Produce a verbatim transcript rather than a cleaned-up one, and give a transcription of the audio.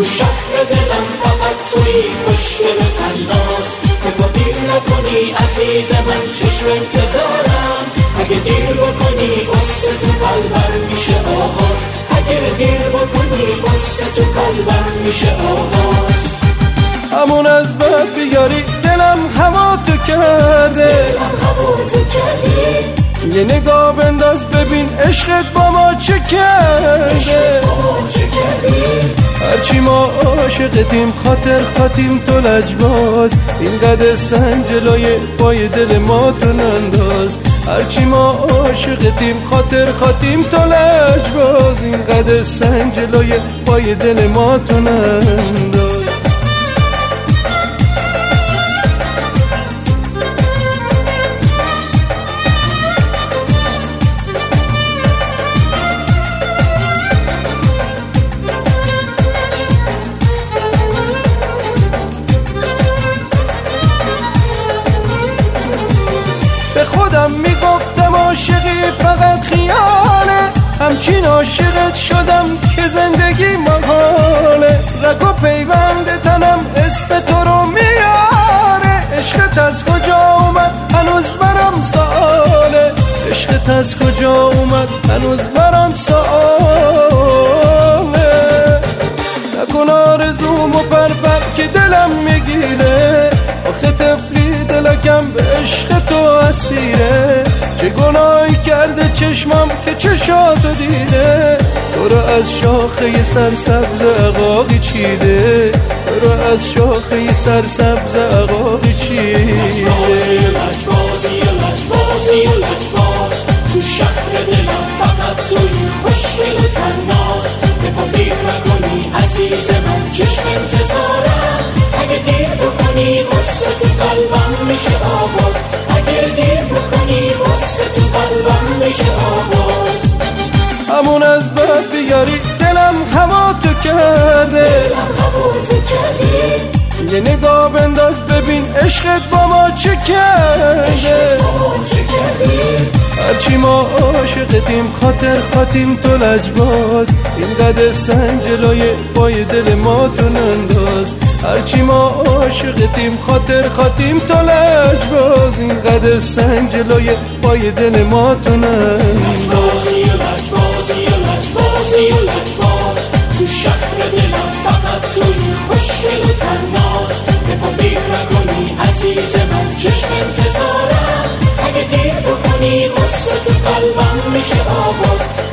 تو شهر دلم فقط توی خوشگل و تناس که با دیر نکنی عزیز من چشم انتظارم اگه دیر بکنی قصه تو قلبم میشه آغاز اگه دیر بکنی قصه تو قلبم میشه آغاز همون از بد بیاری دلم هوا تو کرده دلم هوا تو کردی یه نگاه بنداز ببین عشقت با ما چه کرده هرچی ما عاشقتیم خاطر خاتیم تو لجباز اینقدر سنگ جلوی پای دل ما تو ننداز هرچی ما عاشقتیم خاطر خاتیم تو لجباز اینقدر سنگ جلوی پای دل ما تو ننداز خودم میگفتم عاشقی فقط خیاله همچین عاشقت شدم که زندگی محاله رگ و پیوند تنم اسم تو رو میاره عشقت از کجا اومد هنوز برام سواله عشقت از کجا اومد هنوز برام سواله نکن آرزومو پرپر که دلم میگیره آخه طفلی دلکم به عشق تو اسیره چه گناهی کرده چشمم که چشاتو دیده تو رو از شاخه سرسبز عقاقی چیده تو رو از شاخه سرسبز عقاقی چیده لجبازی لجبازی لجباز تو شهر دلم فقط توی خوشگل و تناس به پا دیر نکنی عزیز من چشم انتظارم اگه دیر بکنی قصه تو قلبم میشه آواز اگه دیر بکنی قصه تو قلبم میشه آواز همون از بد بیاری دلم هوا تو کرده دلم هوا تو کردی یه نگاه بنداز ببین عشقت با ما چه کرده هرچی ما عاشقتیم خاطر خاتیم تو لجباز اینقدر سنگ جلوی پای دل ما تو ننداز هرچی ما عاشقتیم خاطر خاتیم تو لجباز اینقدر سنگ جلوی پای دل ما تو ننداز لجبازی لجبازی لجبازی لجباز تو شهر دلم فقط توی خوشگل و تناس به پا دیر نکنی عزیز من چشم انتظارم اگه دیر بکنی قصه تو قلبم میشه آواز